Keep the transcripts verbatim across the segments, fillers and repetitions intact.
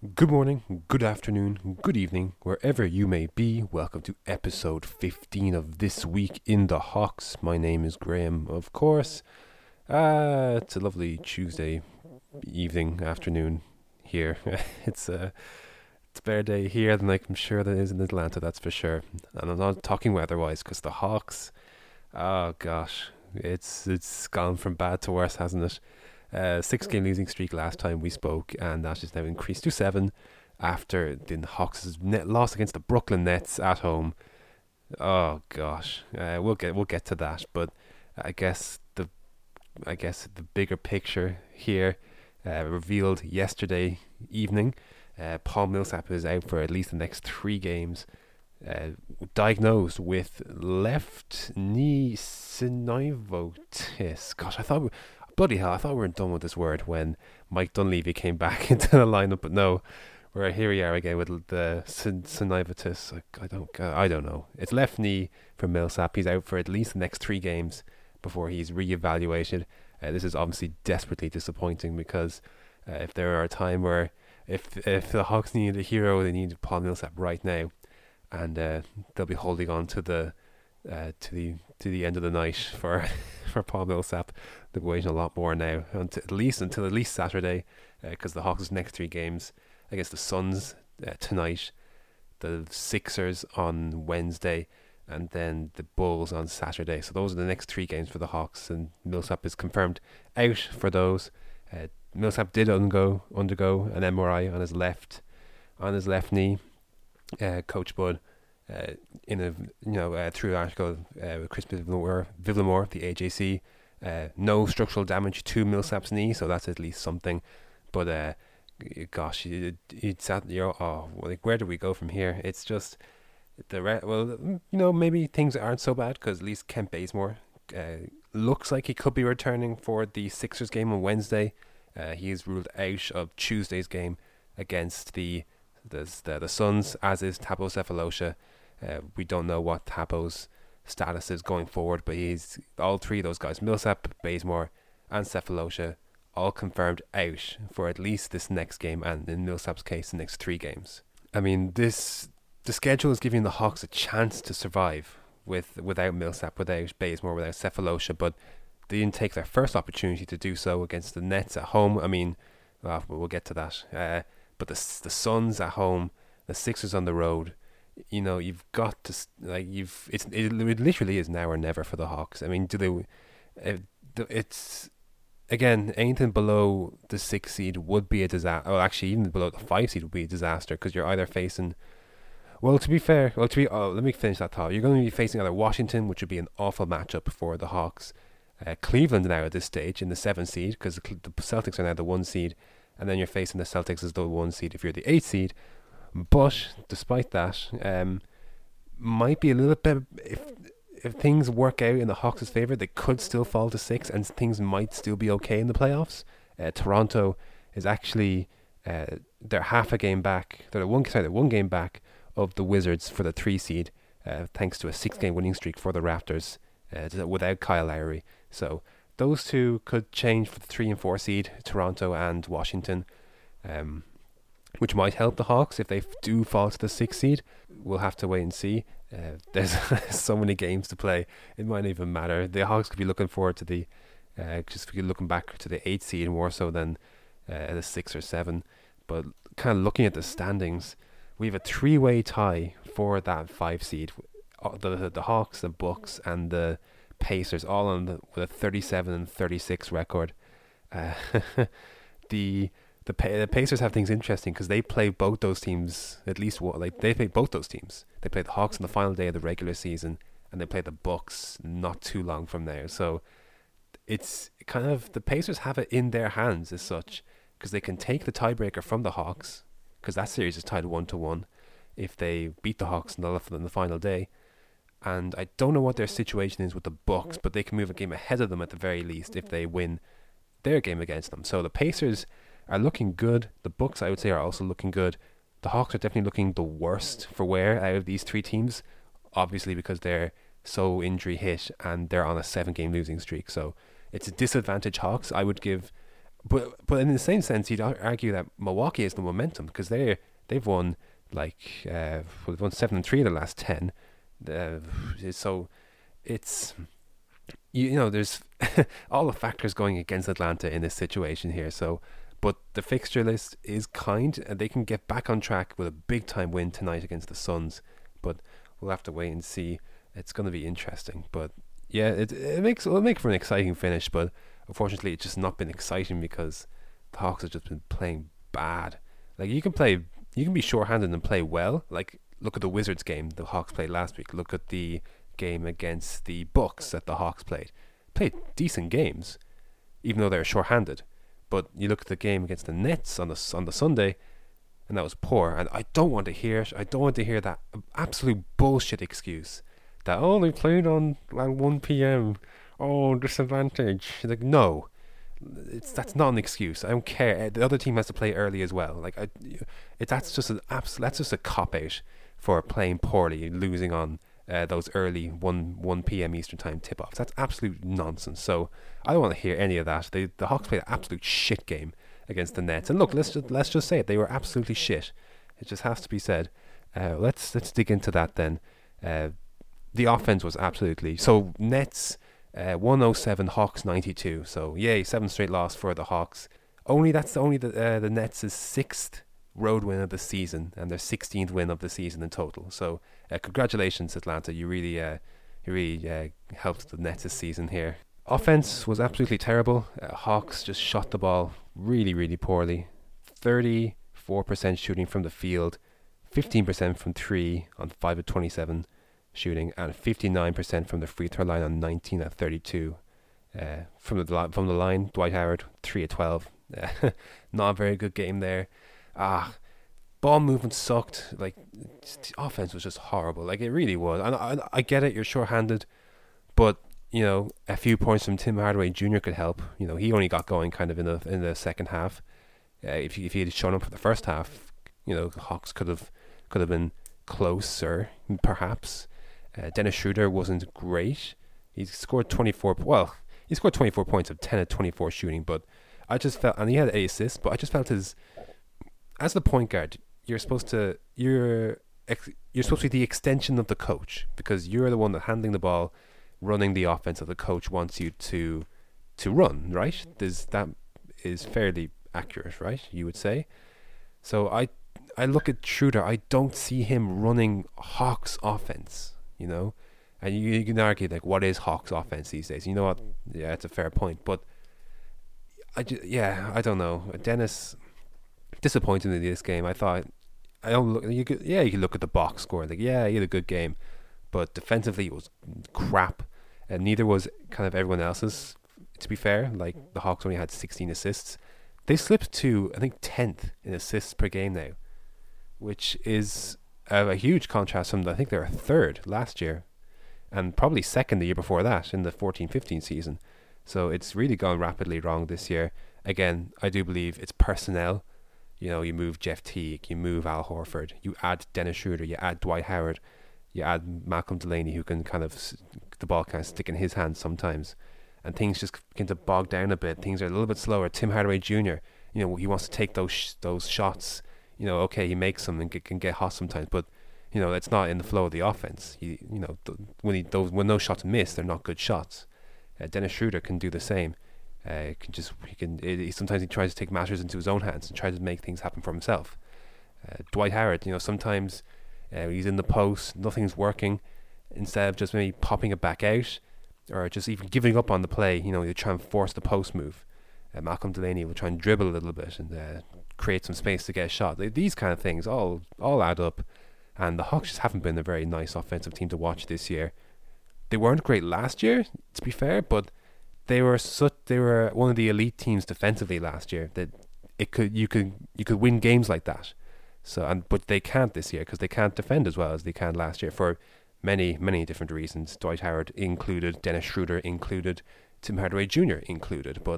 Good morning, good afternoon, good evening, wherever you may be. Welcome to episode fifteen of This Week in the Hawks. My name is Graham, of course. Uh, it's a lovely Tuesday evening, afternoon here. it's a it's a better day here than like I'm sure that is in Atlanta, that's for sure. And I'm not talking weather-wise, because the Hawks, oh gosh, it's it's gone from bad to worse, hasn't it? Uh, six game losing streak last time we spoke, and that is now increased to seven after the Hawks' net loss against the Brooklyn Nets at home. Oh gosh, uh, we'll get we'll get to that, but I guess the I guess the bigger picture here uh, revealed yesterday evening. Uh, Paul Millsap is out for at least the next three games. Uh, diagnosed with left knee synovitis. Gosh, I thought we, bloody hell, I thought we were done with this word when Mike Dunleavy came back into the lineup, but no, we're here we are again with the syn- synovitis. I, I don't, I don't know. It's left knee for Millsap. He's out for at least the next three games before he's reevaluated. Uh, this is obviously desperately disappointing because uh, if there are a time where if if the Hawks need a hero, they need Paul Millsap right now, and uh, they'll be holding on to the uh, to the to the end of the night for for Paul Millsap. They're waiting a lot more now, until at least until at least Saturday, because uh, the Hawks' next three games against the Suns uh, tonight, the Sixers on Wednesday, and then the Bulls on Saturday. So those are the next three games for the Hawks, and Millsap is confirmed out for those. Uh, Millsap did undergo undergo an M R I on his left on his left knee. Uh, Coach Bud, uh, in a you know uh, through an article uh, with Chris Vivlamore, Vivlamore of the A J C, uh, no structural damage to Millsap's knee, so that's at least something. But uh, gosh, it, it's at you know, oh, like where do we go from here? It's just the re- well, you know, maybe things aren't so bad because at least Kent Bazemore uh, looks like he could be returning for the Sixers game on Wednesday. Uh, he is ruled out of Tuesday's game against the the the, the Suns, as is Thabo Sefolosha. Uh, we don't know what Thabo's status is going forward, but he's all three of those guys, Millsap, Bazemore, and Sefolosha, all confirmed out for at least this next game, and in Millsap's case, the next three games. I mean, this the schedule is giving the Hawks a chance to survive with without Millsap, without Bazemore, without Sefolosha, but they didn't take their first opportunity to do so against the Nets at home. I mean, well, we'll get to that. Uh, but the the Suns at home, the Sixers on the road. You know, you've got to like you've. It's it, it literally is now or never for the Hawks. I mean, do they? Uh, it's again anything below the six seed would be a disaster. Oh, actually, even below the five seed would be a disaster because you're either facing. Well, to be fair, well to be. Oh, let me finish that thought. You're going to be facing either Washington, which would be an awful matchup for the Hawks. Uh, Cleveland now at this stage in the seven seed because the, the Celtics are now the one seed, and then you're facing the Celtics as the one seed if you're the eight seed. But despite that, um, might be a little bit if if things work out in the Hawks' favor, they could still fall to six, and things might still be okay in the playoffs. Uh, Toronto is actually uh, they're half a game back. They're one sorry, they're one game back of the Wizards for the three seed, uh, thanks to a six-game winning streak for the Raptors uh, without Kyle Lowry. So those two could change for the three and four seed, Toronto and Washington, um, which might help the Hawks if they f- do fall to the six seed. We'll have to wait and see. Uh, there's so many games to play; it might not even matter. The Hawks could be looking forward to the uh, just be looking back to the eight seed more so than uh, the six or seven. But kind of looking at the standings, we have a three-way tie for that five seed. Uh, the, the the Hawks, the Bucks, and the Pacers all on the, with a thirty-seven and thirty-six record. Uh, the the the Pacers have things interesting because they play both those teams at least what like they play both those teams. They play the Hawks on the final day of the regular season, and they play the Bucks not too long from there. So it's kind of the Pacers have it in their hands as such because they can take the tiebreaker from the Hawks because that series is tied one to one if they beat the Hawks in the, in the final day. And I don't know what their situation is with the Bucks, but they can move a game ahead of them at the very least if they win their game against them. So the Pacers are looking good. The Bucks, I would say, are also looking good. The Hawks are definitely looking the worst for wear out of these three teams, obviously because they're so injury hit and they're on a seven-game losing streak. So it's a disadvantage Hawks. I would give but but in the same sense, you'd ar- argue that Milwaukee has the momentum because they they've won like uh, well, they've won seven and three of the last ten. Uh, so it's you, you know there's all the factors going against Atlanta in this situation here. So, but the fixture list is kind, and they can get back on track with a big time win tonight against the Suns. But we'll have to wait and see. It's going to be interesting. But yeah, it it makes it'll make for an exciting finish. But unfortunately, it's just not been exciting because the Hawks have just been playing bad. Like you can play, you can be shorthanded and play well. Like look at the Wizards game the Hawks played last week. Look at the game against the Bucks that the Hawks played. Played decent games, even though they were shorthanded. But you look at the game against the Nets on the on the Sunday, and that was poor. And I don't want to hear it. I don't want to hear that absolute bullshit excuse that oh they played on at one p.m. Oh, disadvantage. Like no, it's that's not an excuse. I don't care. The other team has to play early as well. Like I, it that's just an abs- That's just a cop out for playing poorly, losing on uh, those early one one p.m. Eastern time tip offs. That's absolute nonsense. So I don't want to hear any of that. They the Hawks played an absolute shit game against the Nets. And look, let's just let's just say it. They were absolutely shit. It just has to be said. Uh, let's let's dig into that then. Uh, the offense was absolutely so. Nets uh, one oh seven, Hawks ninety-two. So yay, seven straight loss for the Hawks. Only that's only the uh, the Nets' sixth road win of the season and their sixteenth win of the season in total. So uh, congratulations, Atlanta. You really uh, you really uh, helped the Nets this season here. Offense was absolutely terrible. Uh, Hawks just shot the ball really, really poorly. thirty-four percent shooting from the field, fifteen percent from three on five of twenty-seven shooting, and fifty-nine percent from the free throw line on nineteen of thirty-two. Uh, from the from the line, Dwight Howard, three of twelve. Uh, not a very good game there. Ah, ball movement sucked. Like, the offense was just horrible. Like, it really was. And I, I, I get it, you're short-handed, but you know, a few points from Tim Hardaway Junior could help. You know, he only got going kind of in the in the second half. Uh, if he, if he had shown up for the first half, you know, the Hawks could have could have been closer, perhaps. Uh, Dennis Schroeder wasn't great. He scored twenty-four. Well, he scored twenty-four points of ten of twenty-four shooting, but I just felt, and he had eight assists. But I just felt his, as the point guard, you're supposed to you're ex, you're supposed to be the extension of the coach because you're the one that handling the ball, running the offense that the coach wants you to to run. Right? There's, that is fairly accurate, right? You would say. So I I look at Schroeder. I don't see him running Hawks offense. You know, and you, you can argue like, what is Hawks offense these days? You know what? Yeah, it's a fair point, but I just, yeah, I don't know. Dennis disappointed in this game. I thought I don't look. You could, yeah, you could look at the box score. Like, yeah, he had a good game, but defensively it was crap, and neither was kind of everyone else's. To be fair, like the Hawks only had sixteen assists. They slipped to I think tenth in assists per game now, which is a, a huge contrast from the, I think they were third last year, and probably second the year before that in the fourteen fifteen season. So it's really gone rapidly wrong this year. Again, I do believe it's personnel. You know, you move Jeff Teague, you move Al Horford, you add Dennis Schroeder, you add Dwight Howard, you add Malcolm Delaney, who can kind of, the ball kind of stick in his hands sometimes, and things just begin to bog down a bit. Things are a little bit slower. Tim Hardaway Junior, you know, he wants to take those sh- those shots. You know, okay, he makes them and get, can get hot sometimes, but you know, it's not in the flow of the offense. He, you know, th- when he those when those shots miss, they're not good shots. Uh, Dennis Schroeder can do the same. Uh, can just he can. It, he, sometimes he tries to take matters into his own hands and tries to make things happen for himself. Uh, Dwight Howard, you know, sometimes uh, he's in the post, nothing's working. Instead of just maybe popping it back out, or just even giving up on the play, you know, you try and force the post move. Uh, Malcolm Delaney will try and dribble a little bit and uh, create some space to get a shot. These kind of things all all add up, and the Hawks just haven't been a very nice offensive team to watch this year. They weren't great last year, to be fair, but they were such they were one of the elite teams defensively last year. That it could you could you could win games like that. So and but they can't this year because they can't defend as well as they can last year for many many different reasons. Dwight Howard included, Dennis Schroeder included, Tim Hardaway Junior included. But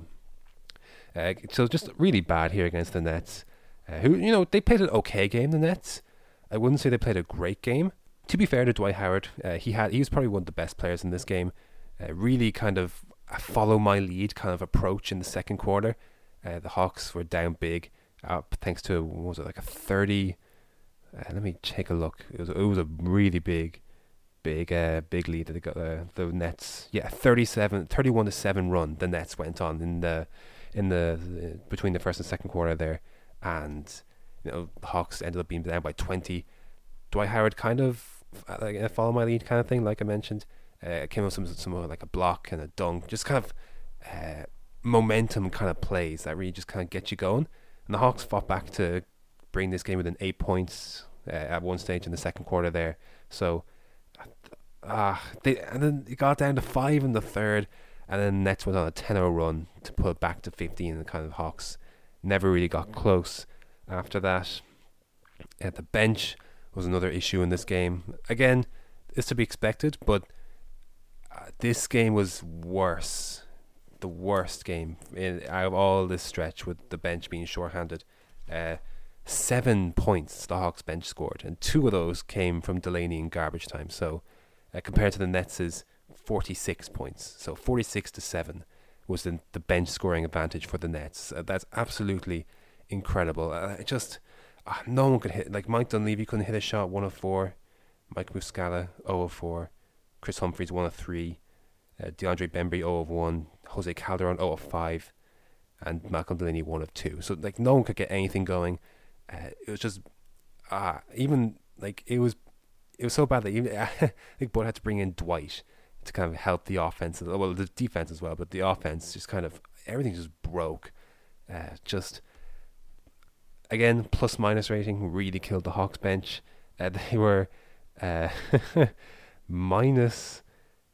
uh, so just really bad here against the Nets, uh, who you know they played an okay game. The Nets, I wouldn't say they played a great game. To be fair to Dwight Howard, uh, he had he was probably one of the best players in this game. Uh, really kind of a follow my lead kind of approach in the second quarter. Uh, the Hawks were down big, up thanks to what was it like a thirty? Uh, let me take a look. It was it was a really big, big, uh, big lead that they got. Uh, the Nets, yeah, thirty-seven, thirty-one to seven run. The Nets went on in the in the uh, between the first and second quarter there, and you know the Hawks ended up being down by twenty. Dwight Howard kind of uh, like a follow my lead kind of thing, like I mentioned. Uh, came up with some some uh, like a block and a dunk, just kind of uh, momentum kind of plays that really just kind of get you going. And the Hawks fought back to bring this game within eight points uh, at one stage in the second quarter there. So, ah, uh, they and then it got down to five in the third, and then Nets went on a ten oh run to put it back to fifteen. And kind of Hawks never really got close after that. At the bench was another issue in this game. Again, it's to be expected, but uh, this game was worse. The worst game in out of all this stretch, with the bench being shorthanded. Uh, seven points the Hawks bench scored, and two of those came from Delaney in garbage time. So, uh, compared to the Nets' forty-six points, so forty-six to seven was the, the bench scoring advantage for the Nets. Uh, that's absolutely incredible. Uh, it just uh, no one could hit. Like Mike Dunleavy couldn't hit a shot. one of four. Mike Muscala zero of four. Chris Humphries one of three. Uh, DeAndre Bembry zero of one. Jose Calderon zero of five, and Malcolm Delaney one of two. So like no one could get anything going. Uh, it was just uh, even like it was it was so bad that even I think Bud had to bring in Dwight to kind of help the offense, well the defense as well, but the offense just kind of everything just broke. Uh, just again, plus minus rating really killed the Hawks bench. Uh, they were uh, minus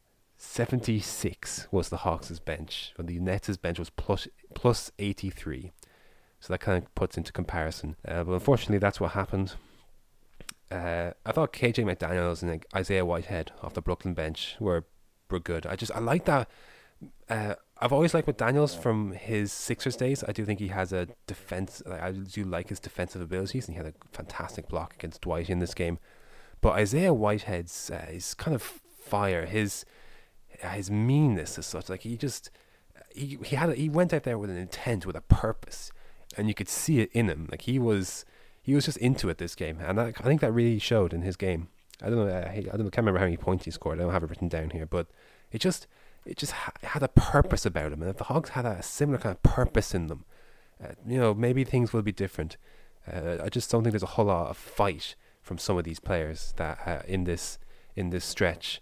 seventy-six was the Hawks' bench, and the Nets' bench was plus plus eighty-three. So that kind of puts into comparison. Uh, but unfortunately, that's what happened. Uh, I thought K J McDaniels and like, Isaiah Whitehead off the Brooklyn bench were were good. I just I like that. Uh, I've always liked McDaniels from his Sixers days. I do think he has a defense. Like, I do like his defensive abilities, and he had a fantastic block against Dwight in this game. But Isaiah Whitehead's uh, is kind of fire. His his meanness as such, like he just he he had a, he went out there with an intent, with a purpose, and you could see it in him. Like he was he was just into it this game, and that, I think that really showed in his game. I don't know, I, I don't know, can't remember how many points he scored. I don't have it written down here, but it just it just ha- had a purpose about him. And if the Hawks had a similar kind of purpose in them, uh, you know, maybe things will be different. Uh, I just don't think there's a whole lot of fight from some of these players that uh, in this in this stretch.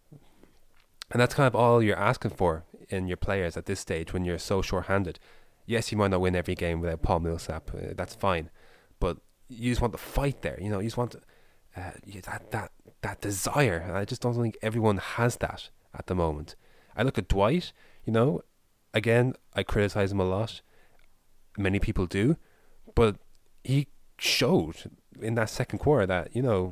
And that's kind of all you're asking for in your players at this stage when you're so short-handed. Yes, you might not win every game without Paul Millsap. Uh, that's fine. But you just want the fight there. You know, you just want uh, that, that, that desire. And I just don't think everyone has that at the moment. I look at Dwight, you know, again, I criticize him a lot. Many people do. But he showed in that second quarter that, you know,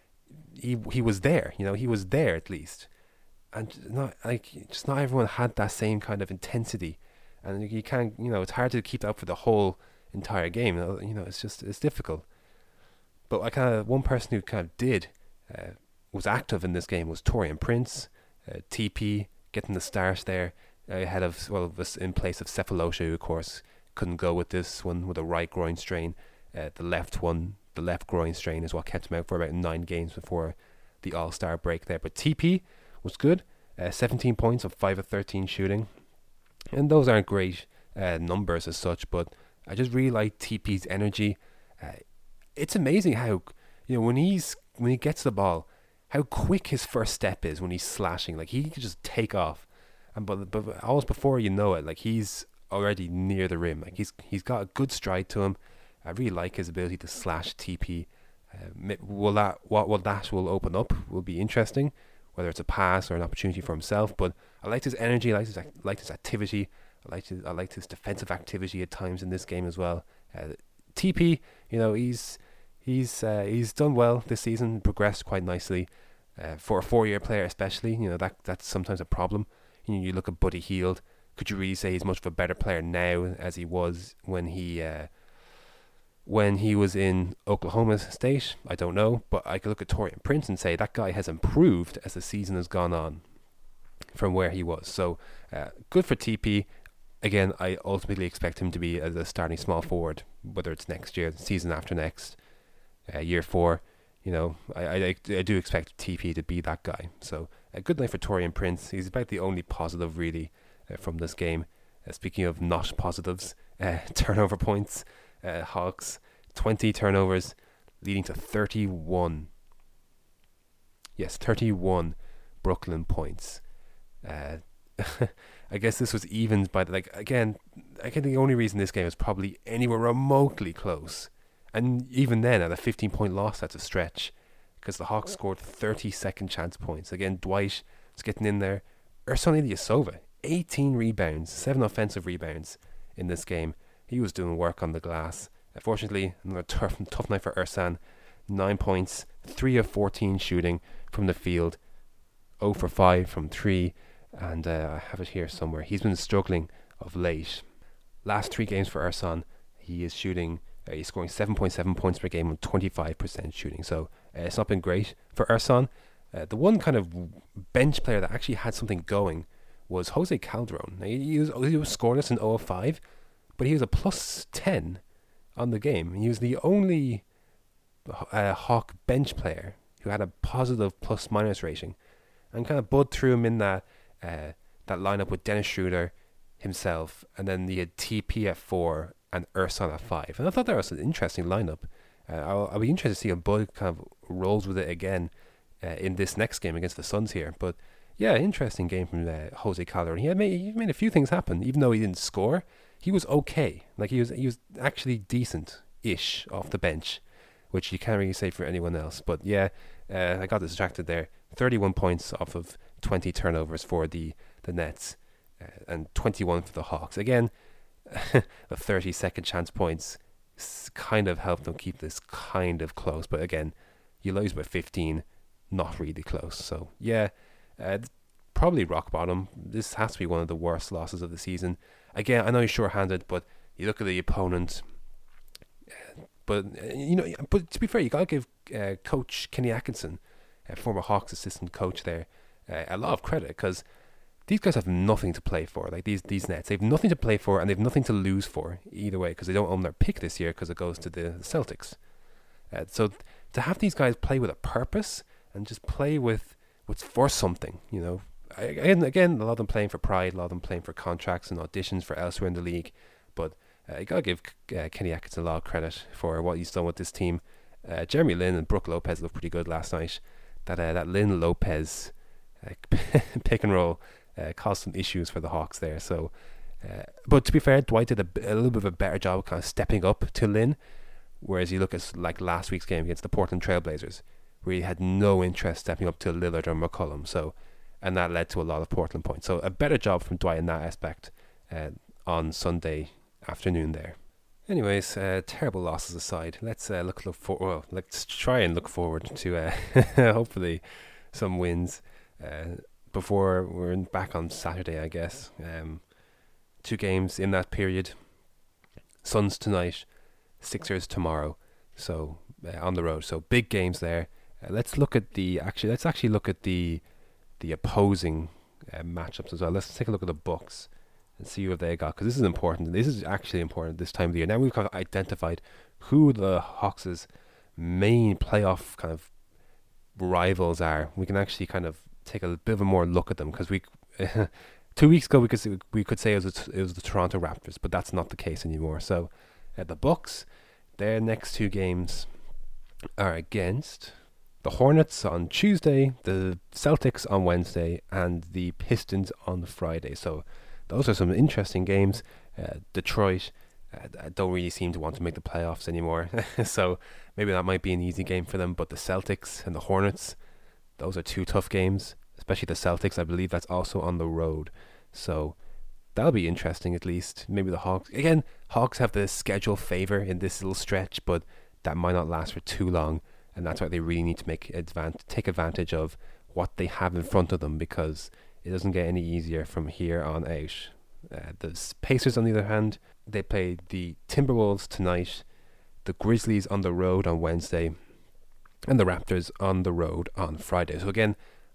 he he was there. You know, he was there at least. And not like just not everyone had that same kind of intensity, and you can't, you know, it's hard to keep that up for the whole entire game. You know, it's just it's difficult. But I kind of one person who kind of did uh, was active in this game was Taurean Prince, uh, T P getting the start there uh, ahead of well was in place of Cephalosha, who of course couldn't go with this one with a right groin strain. Uh, the left one, the left groin strain is what kept him out for about nine games before the All-Star break there. But T P was good, uh, seventeen points of five of thirteen shooting, and those aren't great uh, numbers as such, but I just really like T P's energy. Uh, it's amazing how, you know, when he's when he gets the ball, how quick his first step is when he's slashing. Like he can just take off, and but but almost before you know it, like he's already near the rim. Like he's he's got a good stride to him. I really like his ability to slash T P. Uh, will that what what that will open up will be interesting, whether it's a pass or an opportunity for himself. But I liked his energy, I liked his, I liked his activity, I liked his, I liked his defensive activity at times in this game as well. Uh, T P, you know, he's he's uh, he's done well this season, progressed quite nicely uh, for a four-year player, especially. You know that that's sometimes a problem. You know, you look at Buddy Hield. Could you really say he's much of a better player now as he was when he uh, when he was in Oklahoma State? I don't know, but I could look at Taurean Prince and say that guy has improved as the season has gone on from where he was. So uh, good for T P. again, I ultimately expect him to be as a starting small forward, whether it's next year, season after next, uh, year four. You know, I, I I do expect T P to be that guy. So a good night for Torian Prince. He's about the only positive really uh, from this game. Uh, speaking of not positives, uh, turnover points, uh, Hawks twenty turnovers, leading to thirty-one. Yes, thirty-one Brooklyn points. Uh, I guess this was evened by the, like again. I think the only reason this game is probably anywhere remotely close, and even then at a fifteen point loss, that's a stretch, because the Hawks scored thirty second chance points. Again, Dwight was getting in there. Ersan Ilyasova, eighteen rebounds, seven offensive rebounds in this game. He was doing work on the glass. Unfortunately, another tough tough night for Ersan. Nine points, three of fourteen shooting from the field, zero for five from three. And uh, I have it here somewhere. He's been struggling of late. Last three games for Ersan, he is shooting, uh, he's scoring seven point seven points per game on twenty-five percent shooting. So uh, it's not been great for Ersan. Uh, the one kind of bench player that actually had something going was Jose Calderon. Now, he, he, was, he was scoreless in zero of five, but he was a plus ten on the game. He was the only uh, Hawk bench player who had a positive plus minus rating. And kind of Bud threw him in that Uh, that lineup with Dennis Schroeder himself, and then he had T P at four and Ersan at five. And I thought that was an interesting lineup. Uh, I'll, I'll be interested to see how Bud kind of rolls with it again uh, in this next game against the Suns here. But yeah, interesting game from uh, Jose Calderon. He had made he made a few things happen, even though he didn't score. He was okay. Like he was he was actually decent-ish off the bench, which you can't really say for anyone else. But yeah, uh, I got distracted there. thirty-one points off of twenty turnovers for the, the Nets, uh, and twenty-one for the Hawks. Again, the thirty second chance points kind of helped them keep this kind of close. But again, you lose by fifteen, not really close. So yeah, uh, probably rock bottom. This has to be one of the worst losses of the season. Again, I know he's short-handed, but you look at the opponent. Uh, but uh, you know, but to be fair, you gotta give uh, Coach Kenny Atkinson, uh, former Hawks assistant coach there, uh, a lot of credit, because these guys have nothing to play for. Like these these Nets, they have nothing to play for, and they have nothing to lose for either way, because they don't own their pick this year because it goes to the Celtics. Uh, so th- to have these guys play with a purpose and just play with what's for something, you know. I, again, again, a lot of them playing for pride, a lot of them playing for contracts and auditions for elsewhere in the league. But uh, you gotta give uh, Kenny Atkinson a lot of credit for what he's done with this team. Uh, Jeremy Lin and Brook Lopez looked pretty good last night. That uh, that Lin Lopez uh, pick and roll uh, caused some issues for the Hawks there. So, uh, but to be fair, Dwight did a, a little bit of a better job of kind of stepping up to Lin. Whereas you look at like last week's game against the Portland Trailblazers, where he had no interest stepping up to Lillard or McCollum. So, and that led to a lot of Portland points. So a better job from Dwight in that aspect uh, on Sunday afternoon there. Anyways, uh, terrible losses aside, let's uh, look look for well, let's try and look forward to uh, hopefully some wins uh, before we're in, back on Saturday, I guess. Um, two games in that period: Suns tonight, Sixers tomorrow. So uh, on the road, so big games there. Uh, let's look at the actually. Let's actually look at the the opposing uh, matchups as well. Let's take a look at the Bucks and see what they got, because this is important. This is actually important this time of the year. Now we've kind of identified who the Hawks' main playoff kind of rivals are. We can actually kind of take a bit of a more look at them, because we two weeks ago we could say, we could say it was a, it was the Toronto Raptors, but that's not the case anymore. So uh, the Bucks, their next two games are against the Hornets on Tuesday, the Celtics on Wednesday, and the Pistons on Friday. So those are some interesting games. Uh, Detroit uh, don't really seem to want to make the playoffs anymore. So maybe that might be an easy game for them. But the Celtics and the Hornets, those are two tough games. Especially the Celtics, I believe that's also on the road. So that'll be interesting at least. Maybe the Hawks. Again, Hawks have the schedule favor in this little stretch, but that might not last for too long. And that's why they really need to make advan- take advantage of what they have in front of them, because it doesn't get any easier from here on out. Uh, the Pacers, on the other hand, they play the Timberwolves tonight, the Grizzlies on the road on Wednesday, and the Raptors on the road on Friday. So again,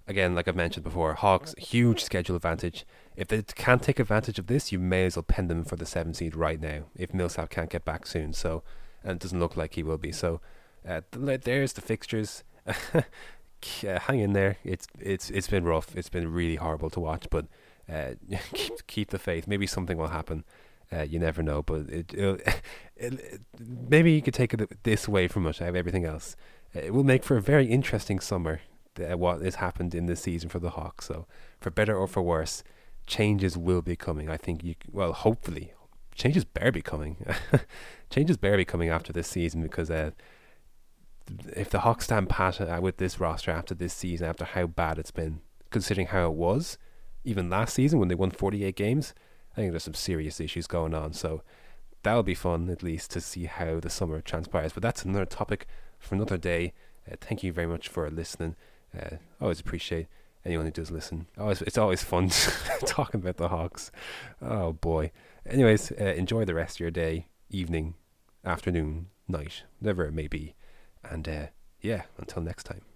again, like I've mentioned before, Hawks huge schedule advantage. If they can't take advantage of this, you may as well pen them for the seven seed right now. If Millsap can't get back soon, so and it doesn't look like he will be. So uh, there's the fixtures. uh, hang in there. It's it's it's been rough. It's been really horrible to watch, but uh, keep keep the faith. Maybe something will happen. Uh, you never know, but it, it'll, it, it maybe you could take it this away from us. I have everything else. Uh, it will make for a very interesting summer. Uh, what has happened in this season for the Hawks. So, for better or for worse, changes will be coming. I think you well, hopefully, changes better be coming. changes better be coming after this season because uh, if the Hawks stand pat uh, with this roster after this season, after how bad it's been, considering how it was, even last season when they won forty-eight games, I think there's some serious issues going on. So that'll be fun at least to see how the summer transpires. But that's another topic for another day. Uh, thank you very much for listening. Uh, I always appreciate anyone who does listen. Always, it's always fun talking about the Hawks. Oh boy. Anyways, uh, enjoy the rest of your day, evening, afternoon, night, whatever it may be. And uh, yeah, until next time.